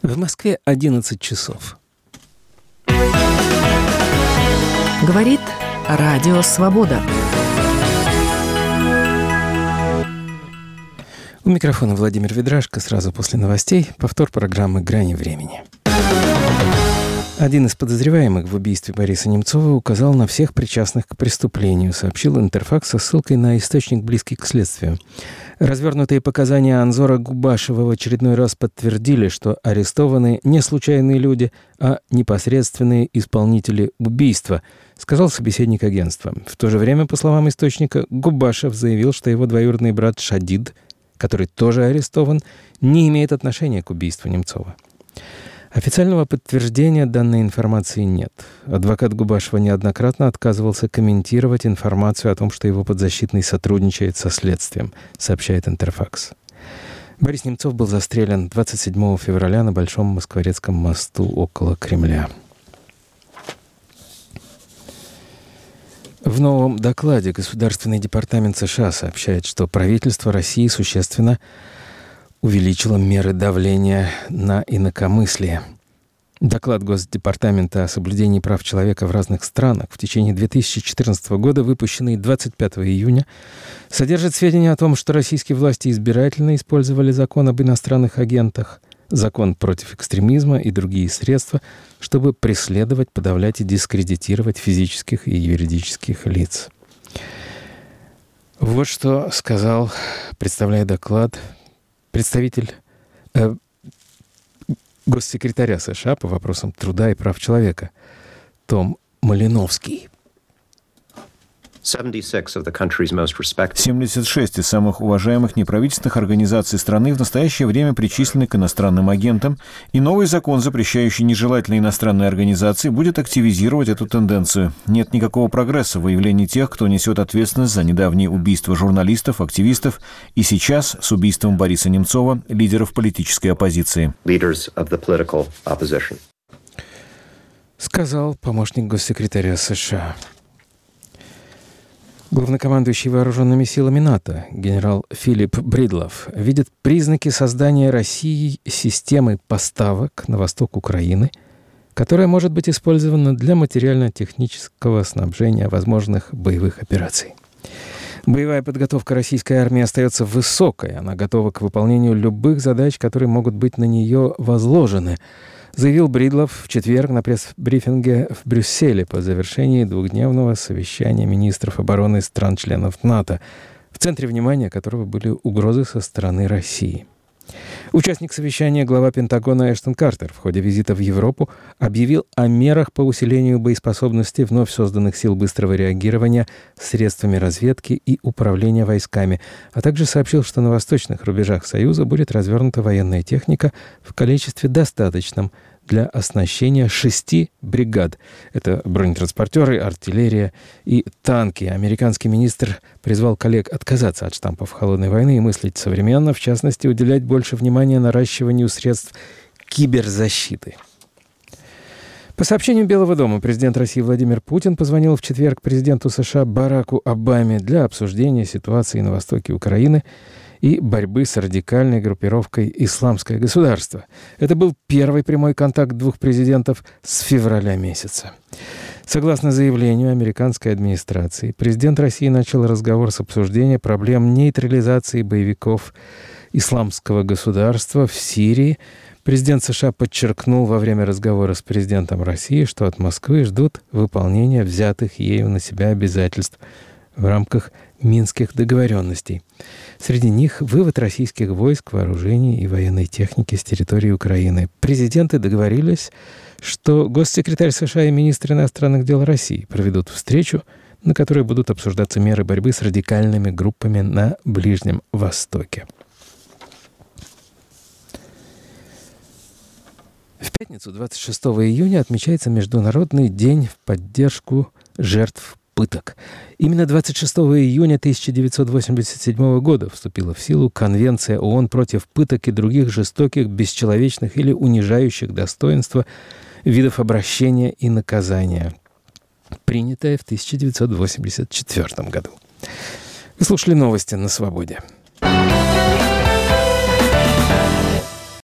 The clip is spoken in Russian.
В Москве 11 часов. Говорит Радио Свобода. У микрофона Владимир Ведрашко. Сразу после новостей повтор программы «Грани времени». Один из подозреваемых в убийстве Бориса Немцова указал на всех причастных к преступлению, сообщил Интерфакс со ссылкой на источник, близкий к следствию. Развернутые показания Анзора Губашева в очередной раз подтвердили, что арестованы не случайные люди, а непосредственные исполнители убийства, сказал собеседник агентства. В то же время, по словам источника, Губашев заявил, что его двоюродный брат Шадид, который тоже арестован, не имеет отношения к убийству Немцова. Официального подтверждения данной информации нет. Адвокат Губашева неоднократно отказывался комментировать информацию о том, что его подзащитный сотрудничает со следствием, сообщает Интерфакс. Борис Немцов был застрелен 27 февраля на Большом Москворецком мосту около Кремля. В новом докладе Государственный департамент США сообщает, что правительство России существенно увеличила меры давления на инакомыслие. Доклад Госдепартамента о соблюдении прав человека в разных странах в течение 2014 года, выпущенный 25 июня, содержит сведения о том, что российские власти избирательно использовали закон об иностранных агентах, закон против экстремизма и другие средства, чтобы преследовать, подавлять и дискредитировать физических и юридических лиц. Вот что сказал, представляя доклад, представитель госсекретаря США по вопросам труда и прав человека Том Малиновский. 76 из самых уважаемых неправительственных организаций страны в настоящее время причислены к иностранным агентам, и новый закон, запрещающий нежелательные иностранные организации, будет активизировать эту тенденцию. Нет никакого прогресса в выявлении тех, кто несет ответственность за недавние убийства журналистов, активистов и сейчас с убийством Бориса Немцова, лидеров политической оппозиции. Сказал помощник госсекретаря США. Главнокомандующий вооруженными силами НАТО генерал Филипп Бридлов видит признаки создания Россией системы поставок на восток Украины, которая может быть использована для материально-технического снабжения возможных боевых операций. Боевая подготовка российской армии остается высокой. Она готова к выполнению любых задач, которые могут быть на нее возложены, заявил Бридлов в четверг на пресс-брифинге в Брюсселе по завершении двухдневного совещания министров обороны стран-членов НАТО, в центре внимания которого были угрозы со стороны России. Участник совещания, глава Пентагона Эштон Картер, в ходе визита в Европу объявил о мерах по усилению боеспособности вновь созданных сил быстрого реагирования средствами разведки и управления войсками, а также сообщил, что на восточных рубежах Союза будет развернута военная техника в количестве достаточном для оснащения 6 бригад. Это бронетранспортеры, артиллерия и танки. Американский министр призвал коллег отказаться от штампов холодной войны и мыслить современно, в частности, уделять больше внимания наращиванию средств киберзащиты. По сообщению Белого дома, президент России Владимир Путин позвонил в четверг президенту США Бараку Обаме для обсуждения ситуации на востоке Украины и борьбы с радикальной группировкой «Исламское государство». Это был первый прямой контакт двух президентов с февраля месяца. Согласно заявлению американской администрации, президент России начал разговор с обсуждения проблем нейтрализации боевиков «Исламского государства» в Сирии. Президент США подчеркнул во время разговора с президентом России, что от Москвы ждут выполнения взятых ею на себя обязательств в рамках Минских договоренностей. Среди них вывод российских войск, вооружений и военной техники с территории Украины. Президенты договорились, что госсекретарь США и министр иностранных дел России проведут встречу, на которой будут обсуждаться меры борьбы с радикальными группами на Ближнем Востоке. В пятницу, 26 июня, отмечается Международный день в поддержку жертв пыток. Именно 26 июня 1987 года вступила в силу Конвенция ООН против пыток и других жестоких, бесчеловечных или унижающих достоинства видов обращения и наказания, принятая в 1984 году. Вы слушали новости на «Свободе».